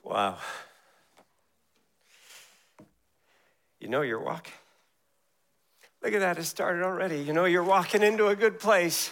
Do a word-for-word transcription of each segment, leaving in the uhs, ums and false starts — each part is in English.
Wow. You know you're walking. Look at that, it started already. You know you're walking into a good place.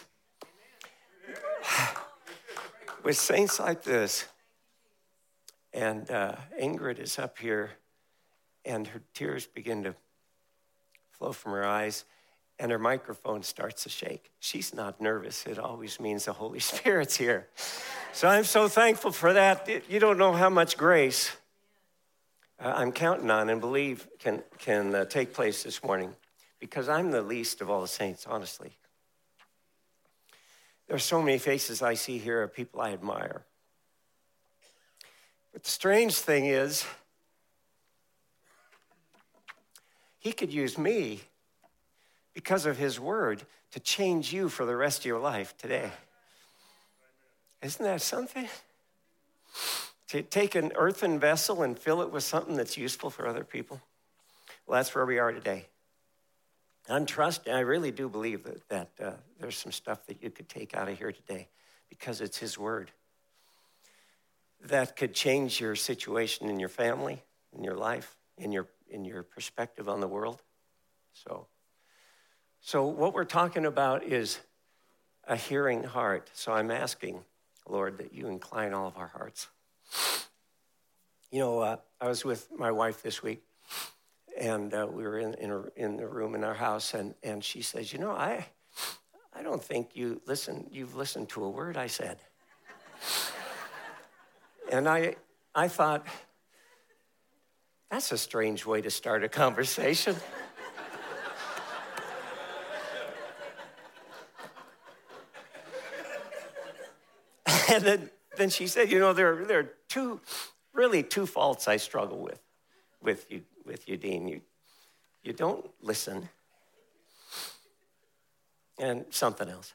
With saints like this, and uh, Ingrid is up here, and her tears begin to flow from her eyes, and her microphone starts to shake. She's not nervous. It always means the Holy Spirit's here. So I'm so thankful for that. You don't know how much grace uh, I'm counting on and believe can, can uh, take place this morning, because I'm the least of all the saints, honestly. There's so many faces I see here of people I admire. But the strange thing is, he could use me because of his word to change you for the rest of your life today. Isn't that something? To take an earthen vessel and fill it with something that's useful for other people. Well, that's where we are today. I'm trusting, I really do believe that, that uh, there's some stuff that you could take out of here today because it's his word that could change your situation in your family, in your life, in your in your perspective on the world. So, so what we're talking about is a hearing heart. So I'm asking, Lord, that you incline all of our hearts. You know, uh, I was with my wife this week, and uh, we were in in, a, in the room in our house, and, and she says, you know, I I don't think you listen. You've listened to a word I said. And I I thought, that's a strange way to start a conversation. And then, then she said, you know, there, there are two, really two faults I struggle with, with you, with you, Dean. You, you don't listen, and something else.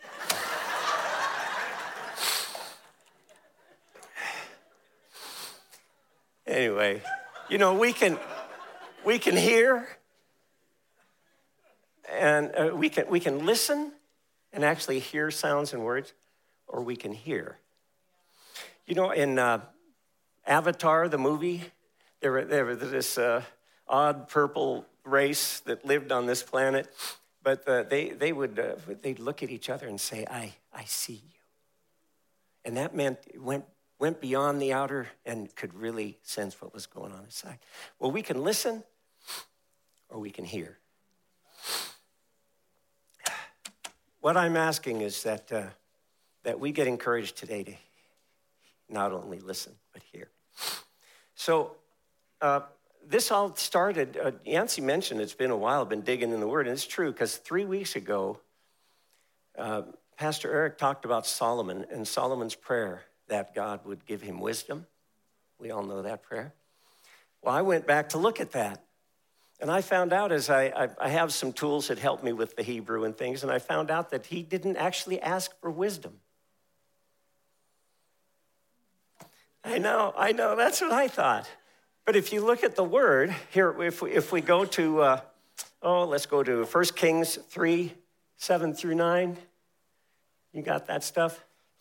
Anyway, you know, we can, we can hear, and uh, we can we can listen, and actually hear sounds and words, or we can hear. You know, in uh, Avatar, the movie, there, were, there was this uh, odd purple race that lived on this planet, but uh, they they would uh, they'd look at each other and say, "I I see you," and that meant it went went beyond the outer and could really sense what was going on inside. Well, we can listen, or we can hear. What I'm asking is that uh, that we get encouraged today to not only listen, but hear. So uh, this all started, uh, Yancey mentioned it's been a while, I've been digging in the Word, and it's true, because three weeks ago, uh, Pastor Eric talked about Solomon and Solomon's prayer that God would give him wisdom. We all know that prayer. Well, I went back to look at that, and I found out as I, I, I have some tools that help me with the Hebrew and things, and I found out that he didn't actually ask for wisdom. I know, I know, that's what I thought. But if you look at the word, here, if we, if we go to, uh, oh, let's go to First Kings three, seven through nine. You got that stuff?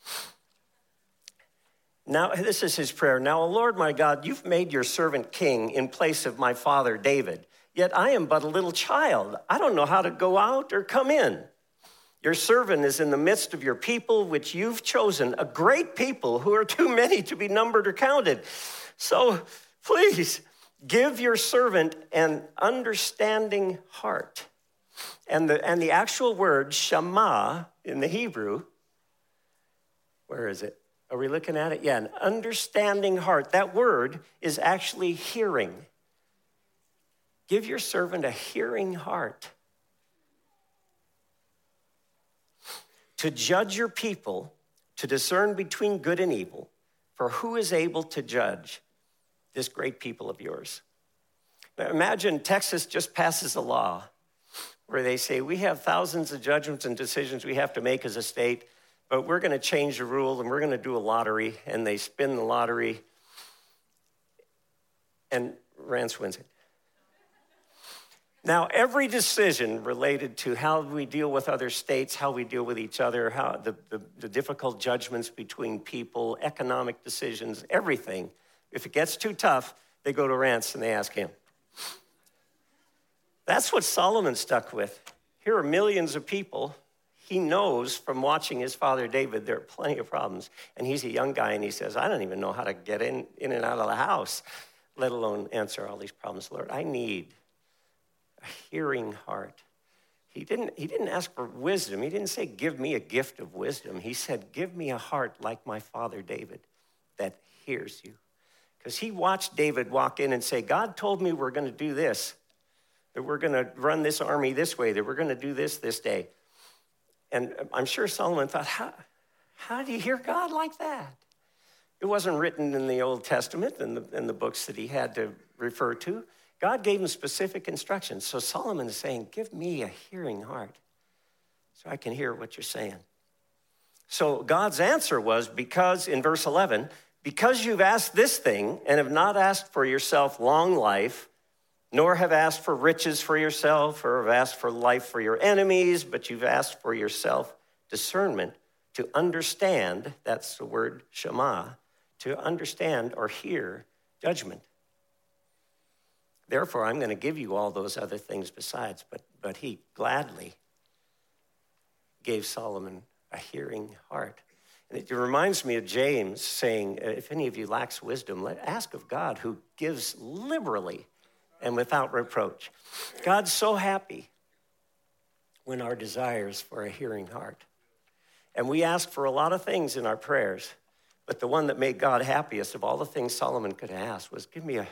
Now, this is his prayer. Now, O Lord, my God, you've made your servant king in place of my father David. Yet I am but a little child. I don't know how to go out or come in. Your servant is in the midst of your people, which you've chosen, a great people who are too many to be numbered or counted. So please give your servant an understanding heart. And the, and the actual word shama in the Hebrew, where is it? Are we looking at it? Yeah, an understanding heart. That word is actually hearing. Give your servant a hearing heart. To judge your people, to discern between good and evil, for who is able to judge this great people of yours? Now imagine Texas just passes a law where they say, we have thousands of judgments and decisions we have to make as a state, but we're going to change the rule and we're going to do a lottery, and they spin the lottery, and Rance wins it. Now, every decision related to how we deal with other states, how we deal with each other, how the, the, the difficult judgments between people, economic decisions, everything If it gets too tough, they go to rants and they ask him. That's what Solomon stuck with. Here are millions of people. He knows from watching his father David, there are plenty of problems. And he's a young guy, and he says, I don't even know how to get in, in and out of the house, let alone answer all these problems. Lord, I need a hearing heart. He didn't, he didn't ask for wisdom. He didn't say, give me a gift of wisdom. He said, give me a heart like my father David that hears you. Because he watched David walk in and say, God told me we're going to do this, that we're going to run this army this way, that we're going to do this this day. And I'm sure Solomon thought, how, how do you hear God like that? It wasn't written in the Old Testament and the, in the books that he had to refer to. God gave him specific instructions. So Solomon is saying, give me a hearing heart so I can hear what you're saying. So God's answer was, because, in verse eleven, because you've asked this thing and have not asked for yourself long life, nor have asked for riches for yourself or have asked for life for your enemies, but you've asked for yourself discernment to understand, that's the word shema, to understand or hear judgment. Therefore, I'm going to give you all those other things besides. But, but he gladly gave Solomon a hearing heart. And it reminds me of James saying, if any of you lacks wisdom, let ask of God, who gives liberally and without reproach. God's so happy when our desires for a hearing heart. And we ask for a lot of things in our prayers, but the one that made God happiest of all the things Solomon could have asked was, give me a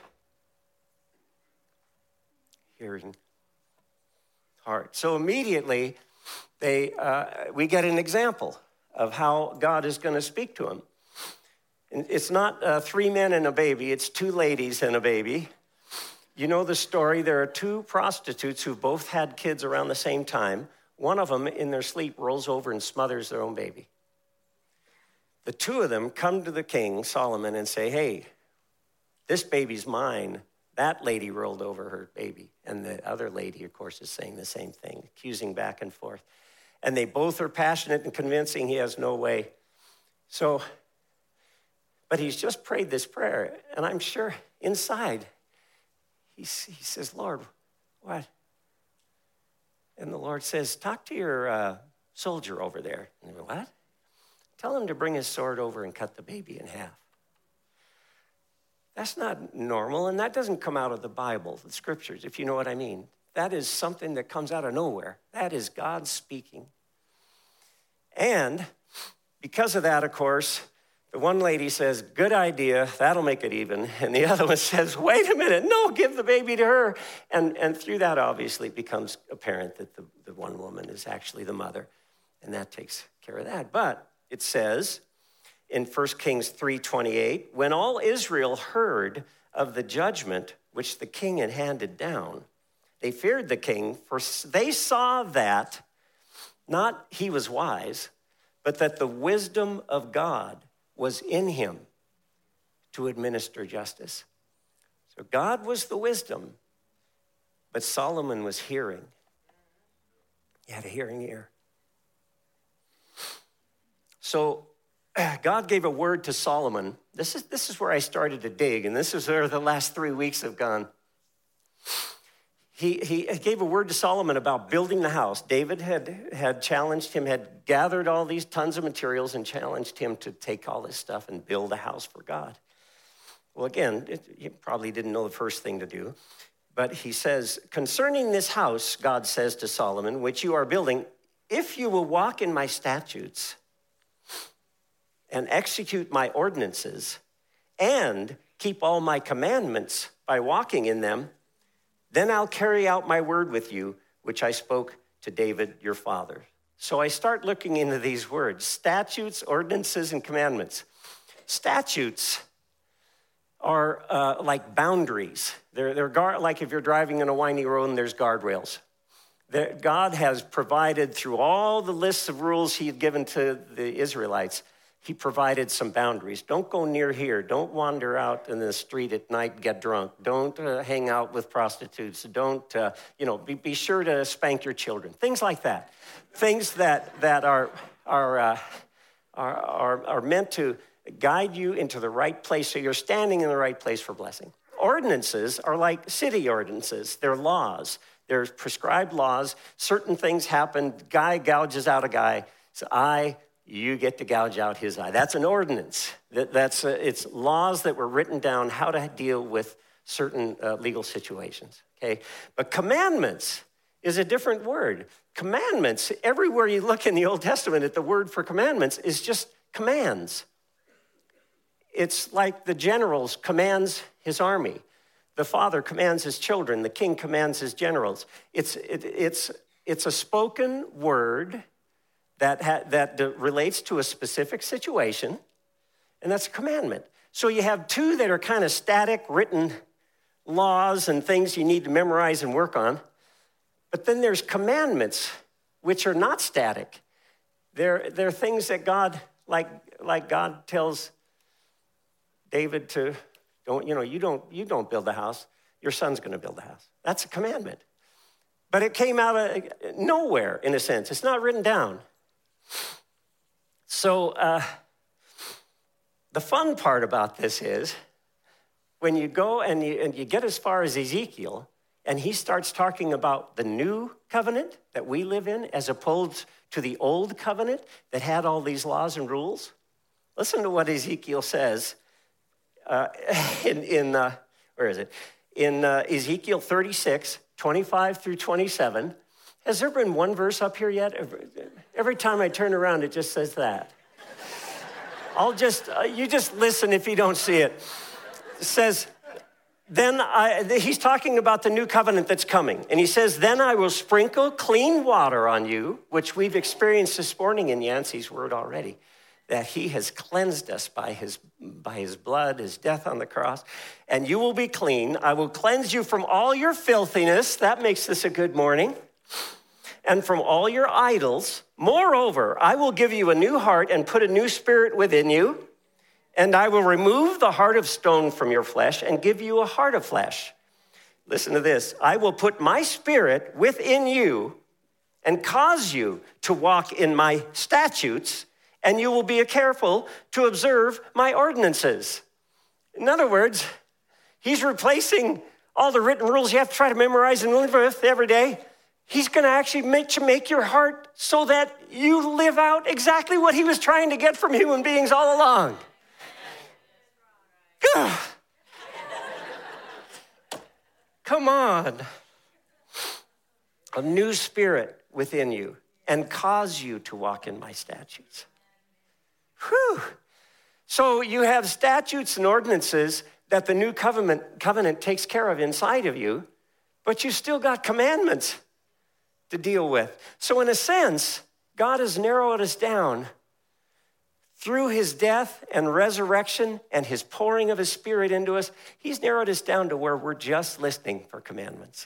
hearing heart. So immediately, they uh, we get an example of how God is going to speak to him. And it's not uh, three men and a baby, it's two ladies and a baby. You know the story. There are two prostitutes who both had kids around the same time. One of them, in their sleep, rolls over and smothers their own baby. The two of them come to the king, Solomon, and say, hey, this baby's mine. That lady rolled over her baby. And the other lady, of course, is saying the same thing, accusing back and forth. And they both are passionate and convincing he has no way. So, but he's just prayed this prayer. And I'm sure inside, he, he says, Lord, what? And the Lord says, talk to your uh, soldier over there. And he went, what? Tell him to bring his sword over and cut the baby in half. That's not normal, and that doesn't come out of the Bible, the scriptures, if you know what I mean. That is something that comes out of nowhere. That is God speaking. And because of that, of course, the one lady says, good idea, that'll make it even. And the other one says, wait a minute, no, give the baby to her. And, and through that, obviously, it becomes apparent that the, the one woman is actually the mother, and that takes care of that. But it says in First Kings three twenty-eight, when all Israel heard of the judgment which the king had handed down, they feared the king, for they saw that not he was wise, but that the wisdom of God was in him to administer justice. So God was the wisdom, but Solomon was hearing. He had a hearing ear. So God gave a word to Solomon. This is, this is where I started to dig, and this is where the last three weeks have gone. He, he gave a word to Solomon about building the house. David had, had challenged him, had gathered all these tons of materials and challenged him to take all this stuff and build a house for God. Well, again, it, he probably didn't know the first thing to do. But he says, concerning this house, God says to Solomon, which you are building, if you will walk in my statutes and execute my ordinances and keep all my commandments by walking in them, then I'll carry out my word with you, which I spoke to David, your father. So I start looking into these words, statutes, ordinances, and commandments. Statutes are uh, like boundaries. They're, they're gar- like if you're driving on a windy road and there's guardrails. They're, God has provided through all the lists of rules he had given to the Israelites, he provided some boundaries. Don't go near here. Don't wander out in the street at night and get drunk. Don't uh, hang out with prostitutes. Don't, uh, you know, be, be sure to spank your children. Things like that. Things that that are are uh, are, are are meant to guide you into the right place so you're standing in the right place for blessing. Ordinances are like city ordinances. They're laws. They're prescribed laws. Certain things happen. Guy gouges out a guy. So eye, you get to gouge out his eye. That's an ordinance. That, that's uh, it's laws that were written down how to deal with certain uh, legal situations. Okay, but commandments is a different word. Commandments, everywhere you look in the Old Testament at the word for commandments is just commands. It's like the general commands his army. The father commands his children. The king commands his generals. It's, it, it's, it's a spoken word that, ha, that relates to a specific situation, and that's a commandment. So you have two that are kind of static, written laws and things you need to memorize and work on. But then there's commandments, which are not static. They're, they're things that God, like, like God tells David to, don't, you know, you don't, you don't build a house. Your son's going to build a house. That's a commandment. But it came out of nowhere, in a sense. It's not written down. So uh, the fun part about this is when you go and you, and you get as far as Ezekiel, and he starts talking about the new covenant that we live in as opposed to the old covenant that had all these laws and rules. Listen to what Ezekiel says uh, in, in uh, where is it? In uh, Ezekiel thirty-six, twenty-five through twenty-seven. Has there been one verse up here yet? Every, every time I turn around, it just says that. I'll just, uh, you just listen if you don't see it. It says, then I, he's talking about the new covenant that's coming. And he says, then I will sprinkle clean water on you, which we've experienced this morning in Yancey's word already, that he has cleansed us by his, by his blood, his death on the cross, and you will be clean. I will cleanse you from all your filthiness. That makes this a good morning. And from all your idols. Moreover, I will give you a new heart and put a new spirit within you. And I will remove the heart of stone from your flesh and give you a heart of flesh. Listen to this. I will put my spirit within you and cause you to walk in my statutes, and you will be careful to observe my ordinances. In other words, he's replacing all the written rules you have to try to memorize and live with every day. He's going to actually make you make your heart so that you live out exactly what he was trying to get from human beings all along. Come on. A new spirit within you and cause you to walk in my statutes. Whew. So you have statutes and ordinances that the new covenant, covenant takes care of inside of you, but you still got commandments to deal with. So in a sense, God has narrowed us down through his death and resurrection and his pouring of his spirit into us. He's narrowed us down to where we're just listening for commandments.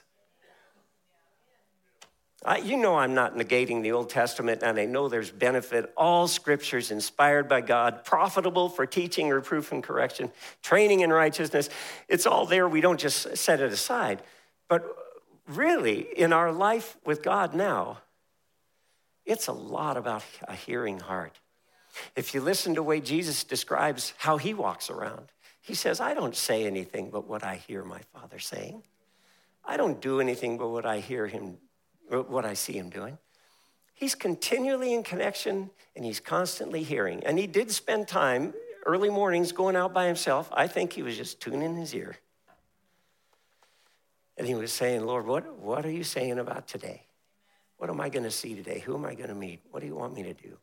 I, you know I'm not negating the Old Testament, and I know there's benefit. All scriptures inspired by God, profitable for teaching, reproof, and correction, training in righteousness. It's all there. We don't just set it aside. But really, in our life with God now, it's a lot about a hearing heart. If you listen to the way Jesus describes how he walks around, he says, I don't say anything but what I hear my Father saying. I don't do anything but what I hear him, what I see him doing. He's continually in connection, and he's constantly hearing. And he did spend time, early mornings, going out by himself. I think he was just tuning his ear. And he was saying, Lord, what, what are you saying about today? What am I going to see today? Who am I going to meet? What do you want me to do?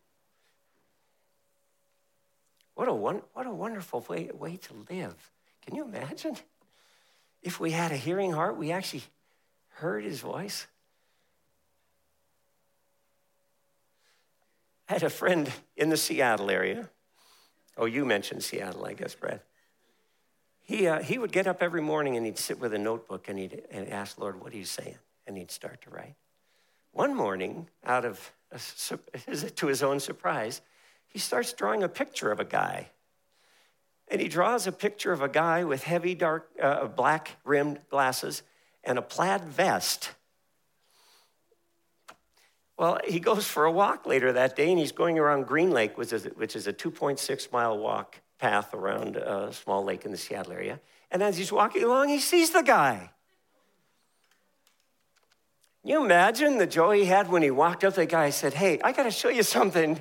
What a, one, what a wonderful way, way to live. Can you imagine? If we had a hearing heart, we actually heard his voice. I had a friend in the Seattle area. Oh, you mentioned Seattle, I guess, Brad. He, uh, he would get up every morning and he'd sit with a notebook and he'd and ask, Lord, what are you saying? And he'd start to write. One morning, out of a, to his own surprise, he starts drawing a picture of a guy. And he draws a picture of a guy with heavy, dark, uh, black-rimmed glasses and a plaid vest. Well, he goes for a walk later that day, and he's going around Green Lake, which is, which is a two point six mile walk path around a small lake in the Seattle area. And as he's walking along, he sees the guy. Can you imagine the joy he had when he walked up to the guy and said, hey, I got to show you something.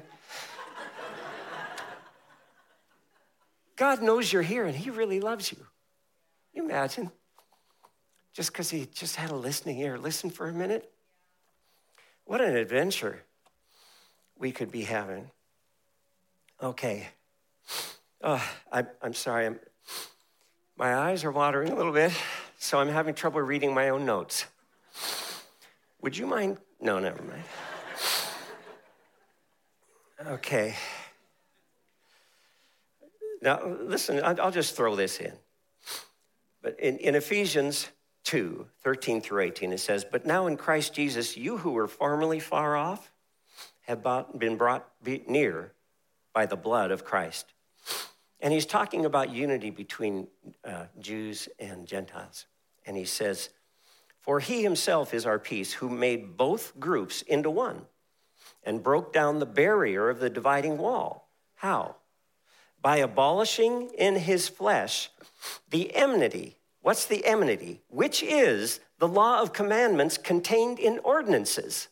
God knows you're here, and he really loves you. Can you imagine? Just because he just had a listening ear. Listen for a minute. What an adventure we could be having. Okay. Oh, I, I'm sorry. I'm, my eyes are watering a little bit, so I'm having trouble reading my own notes. Would you mind? No, never mind. Okay. Now, listen, I'll just throw this in. But in, in Ephesians two, thirteen through eighteen, it says, but now in Christ Jesus, you who were formerly far off have been brought near by the blood of Christ. And he's talking about unity between uh, Jews and Gentiles. And he says, for he himself is our peace, who made both groups into one and broke down the barrier of the dividing wall. How? By abolishing in his flesh the enmity. What's the enmity? Which is the law of commandments contained in ordinances.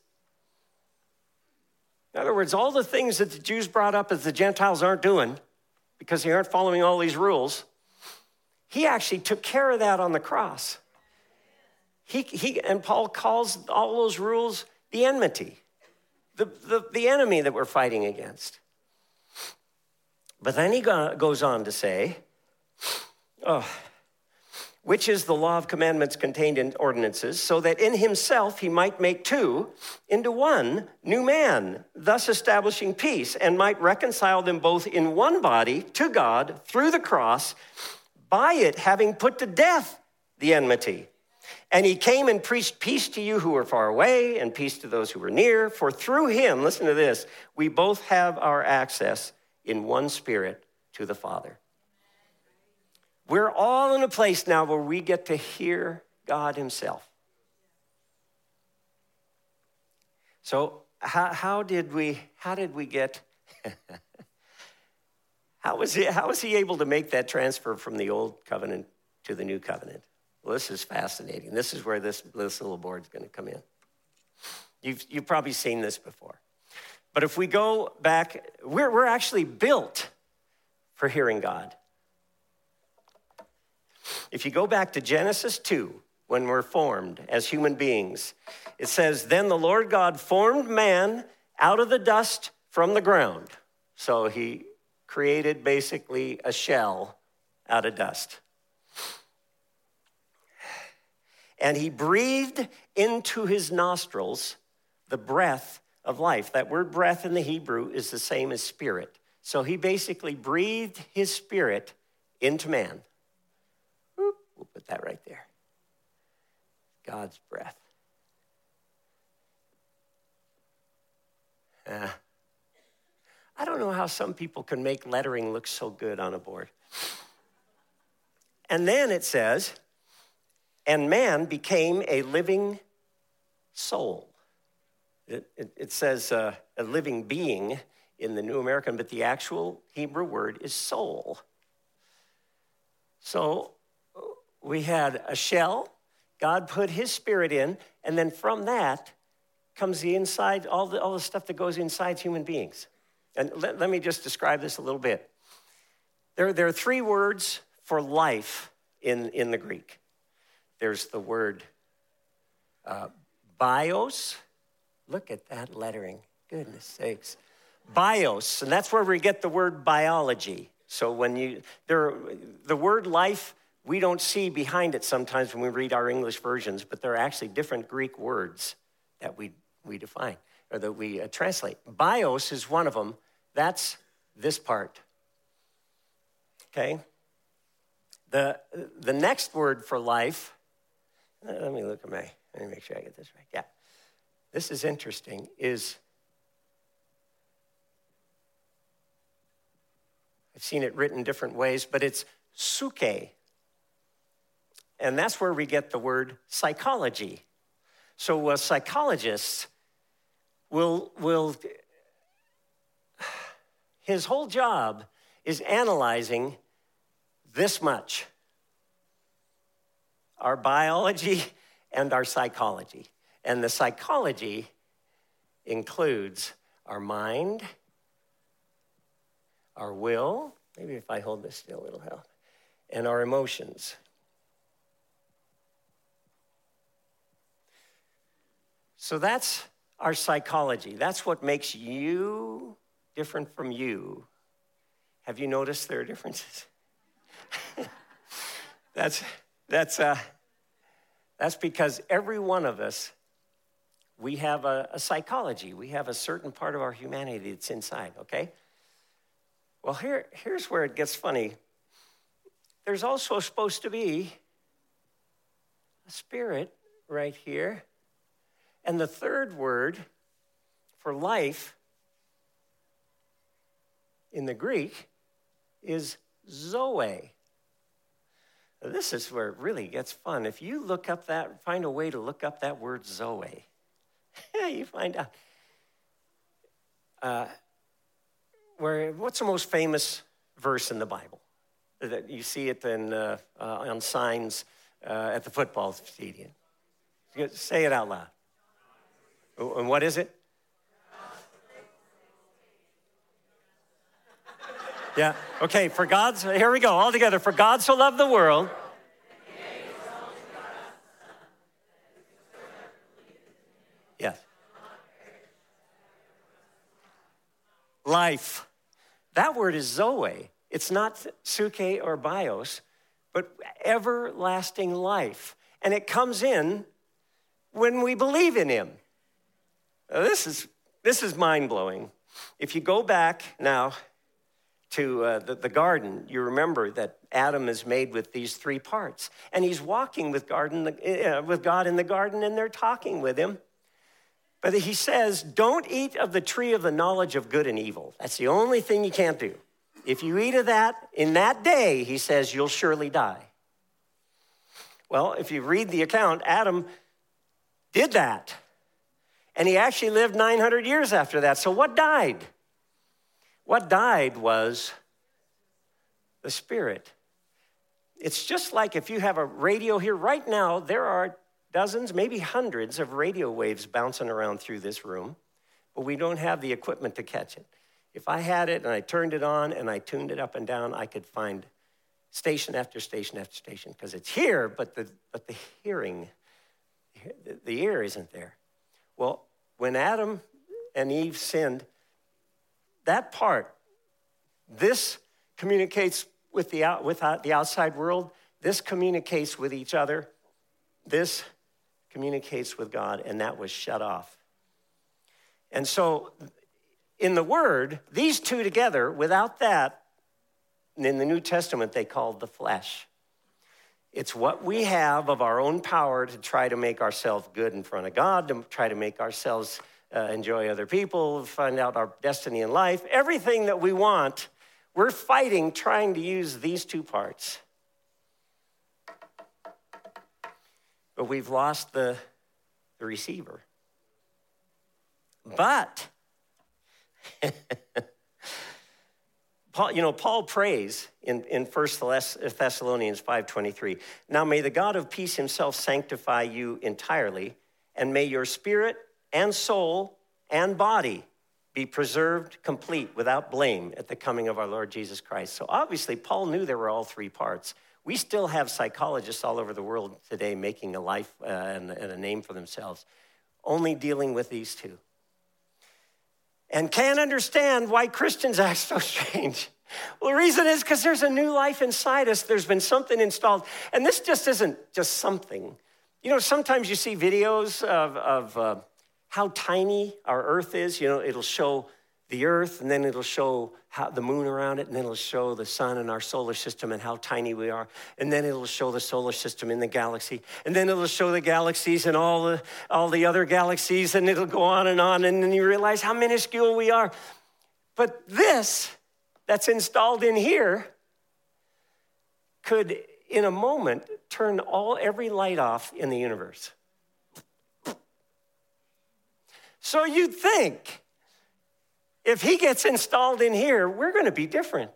In other words, all the things that the Jews brought up as the Gentiles aren't doing because they aren't following all these rules, he actually took care of that on the cross. He, he, and Paul calls all those rules the enmity, the, the, the enemy that we're fighting against. But then he go, goes on to say, oh, which is the law of commandments contained in ordinances, so that in himself he might make two into one new man, thus establishing peace, and might reconcile them both in one body to God through the cross, by it having put to death the enmity. And he came and preached peace to you who were far away and peace to those who were near. For through him, listen to this, we both have our access in one spirit to the Father. We're all in a place now where we get to hear God himself. So how, how did we, how did we get, how was he, how was he able to make that transfer from the old covenant to the new covenant? Well, this is fascinating. This is where this, this little board's going to come in. You've, you've probably seen this before. But if we go back, we're, we're actually built for hearing God. If you go back to Genesis two, when we're formed as human beings, it says, then the Lord God formed man out of the dust from the ground. So he created basically a shell out of dust. And he breathed into his nostrils the breath of life. That word breath in the Hebrew is the same as spirit. So he basically breathed his spirit into man. We'll put that right there. God's breath. Uh, I don't know how some people can make lettering look so good on a board. And then it says, and man became a living soul. It, it, it says uh, a living being in the New American, but the actual Hebrew word is soul. So we had a shell, God put his spirit in, and then from that comes the inside, all the, all the stuff that goes inside human beings. And let, let me just describe this a little bit. There, there are three words for life in, in the Greek. There's the word uh, bios. Look at that lettering. Goodness sakes. Bios, and that's where we get the word biology. So when you, there, the word life, we don't see behind it sometimes when we read our English versions, but there are actually different Greek words that we, we define, or that we uh, translate. Bios is one of them. That's this part. Okay? The, the next word for life, uh, let me look at my, let me make sure I get this right. Yeah. This is interesting, is, I've seen it written different ways, but it's suke. And that's where we get the word psychology. So uh, psychologists will, will, his whole job is analyzing this much: our biology and our psychology. And the psychology includes our mind, our will, maybe if I hold this still, it'll help, and our emotions. So that's our psychology. That's what makes you different from you. Have you noticed there are differences? that's that's uh, that's because every one of us, we have a, a psychology. We have a certain part of our humanity that's inside, okay? Well, here, here's where it gets funny. There's also supposed to be a spirit right here. And the third word for life in the Greek is zoe. Now, this is where it really gets fun. If you look up that, find a way to look up that word zoe, you find out. Uh, where, what's the most famous verse in the Bible? That you see it in, uh, uh, on signs uh, at the football stadium. Say it out loud. And what is it? Yeah, okay, for God's, here we go, all together. For God so loved the world. Yes. Life. That word is zoe. It's not suke or bios, but everlasting life. And it comes in when we believe in him. Now, this is this is mind-blowing. If you go back now to uh, the, the garden, you remember that Adam is made with these three parts. And he's walking with, garden, uh, with God in the garden, and they're talking with him. But he says, don't eat of the tree of the knowledge of good and evil. That's the only thing you can't do. If you eat of that, in that day, he says, you'll surely die. Well, if you read the account, Adam did that. And he actually lived nine hundred years after that. So what died? What died was the spirit. It's just like if you have a radio here right now, there are dozens, maybe hundreds of radio waves bouncing around through this room, but we don't have the equipment to catch it. If I had it and I turned it on and I tuned it up and down, I could find station after station after station because it's here, but the, but the hearing, the ear isn't there. Well, when Adam and Eve sinned, that part, this communicates with the, out, with the outside world, this communicates with each other, this communicates with God, and that was shut off. And so in the Word, these two together, without that, in the New Testament, they called the flesh. It's what we have of our own power to try to make ourselves good in front of God, to try to make ourselves uh, enjoy other people, find out our destiny in life. Everything that we want, we're fighting trying to use these two parts. But we've lost the, the receiver. But, Paul, you know, Paul prays in, in First Thessalonians five twenty-three, now may the God of peace himself sanctify you entirely, and may your spirit and soul and body be preserved complete without blame at the coming of our Lord Jesus Christ. So obviously, Paul knew there were all three parts. We still have psychologists all over the world today making a life uh, and, and a name for themselves, only dealing with these two. And can't understand why Christians act so strange. Well, the reason is because there's a new life inside us. There's been something installed. And this just isn't just something. You know, sometimes you see videos of, of uh, how tiny our earth is. You know, it'll show the earth, and then it'll show how, the moon around it, and then it'll show the sun and our solar system and how tiny we are. And then it'll show the solar system in the galaxy. And then it'll show the galaxies and all the, all the other galaxies, and it'll go on and on, and then you realize how minuscule we are. But this that's installed in here could, in a moment, turn all every light off in the universe. So you'd think if he gets installed in here, we're going to be different.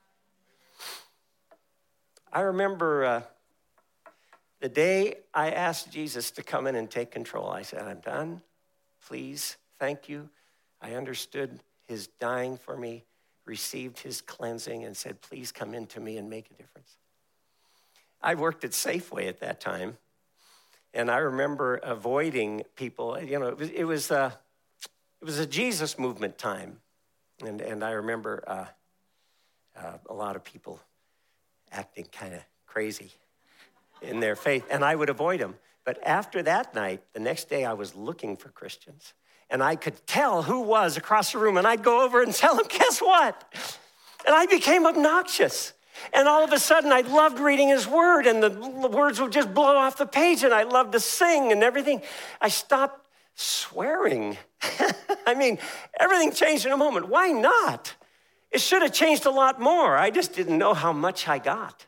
I remember uh, the day I asked Jesus to come in and take control. I said, I'm done. Please, thank you. I understood his dying for me, received his cleansing, and said, please come into me and make a difference. I worked at Safeway at that time, and I remember avoiding people. You know, it was, it was, uh, it was a Jesus movement time, and, and I remember uh, uh, a lot of people acting kind of crazy in their faith, and I would avoid them. But after that night, the next day I was looking for Christians, and I could tell who was across the room, and I'd go over and tell them, guess what? And I became obnoxious. And all of a sudden, I loved reading his word, and the words would just blow off the page, and I loved to sing and everything. I stopped swearing. I mean, everything changed in a moment. Why not? It should have changed a lot more. I just didn't know how much I got.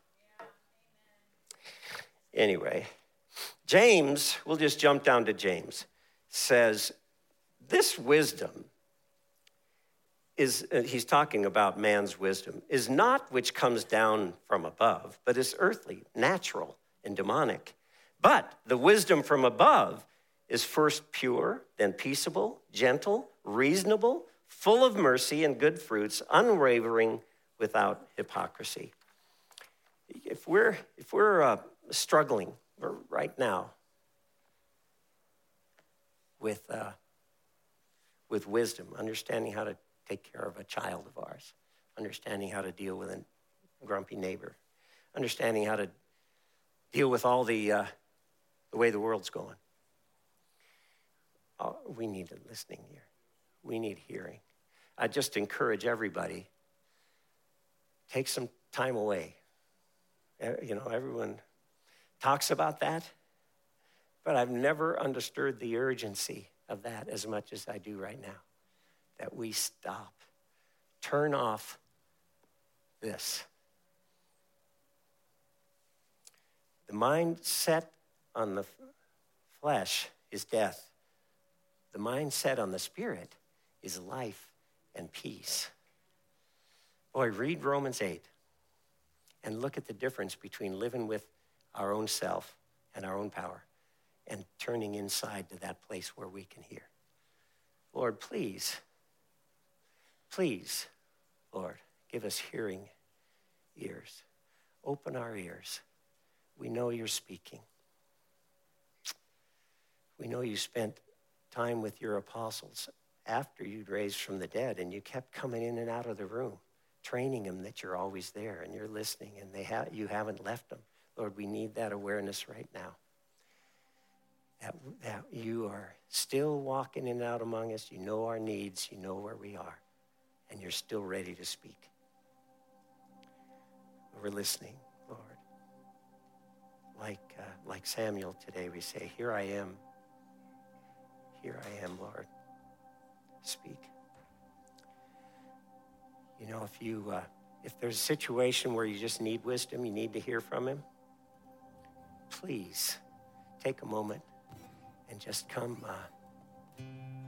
Anyway, James, we'll just jump down to James, says, this wisdom is, uh, he's talking about man's wisdom, is not which comes down from above, but is earthly, natural, and demonic. But the wisdom from above is first pure, then peaceable, gentle, reasonable, full of mercy and good fruits, unwavering, without hypocrisy. If we're, if we're uh, struggling right now with, uh, with wisdom, understanding how to take care of a child of ours, understanding how to deal with a grumpy neighbor, understanding how to deal with all the, uh, the way the world's going, uh, we need a listening ear. We need hearing. I just encourage everybody, take some time away. You know, everyone talks about that, but I've never understood the urgency of that as much as I do right now, that we stop, turn off this. The mind set on the flesh is death. The mind set on the spirit is life and peace. Boy, read Romans eight and look at the difference between living with our own self and our own power and turning inside to that place where we can hear. Lord, please, please, Lord, give us hearing ears. Open our ears. We know you're speaking. We know you spent time with your apostles after you'd raised from the dead, and you kept coming in and out of the room, training them that you're always there and you're listening, and they ha- you haven't left them. Lord, we need that awareness right now, that, that you are still walking in and out among us. You know our needs. You know where we are, and you're still ready to speak. We're listening, Lord. Like, uh, like Samuel today, we say, here I am. Here I am, Lord. Speak. You know, if you, uh, if there's a situation where you just need wisdom, you need to hear from him, please take a moment and just come, uh,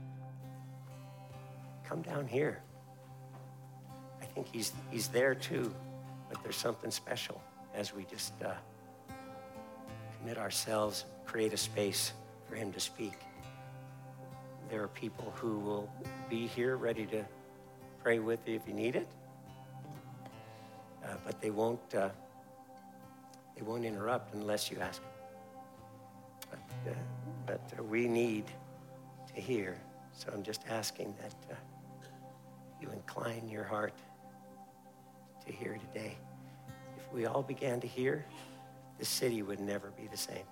come down here. I think he's, he's there too, but there's something special as we just uh, commit ourselves, create a space for him to speak. There are people who will be here ready to pray with you if you need it, uh, but they won't. Uh, they won't interrupt unless you ask them. But, uh, but uh, we need to hear. So I'm just asking that uh, you incline your heart to hear today. If we all began to hear, this city would never be the same.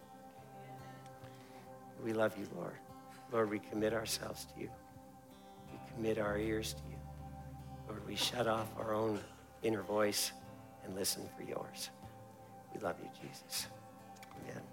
We love you, Lord. Lord, we commit ourselves to you. We commit our ears to you. Lord, we shut off our own inner voice and listen for yours. We love you, Jesus. Amen.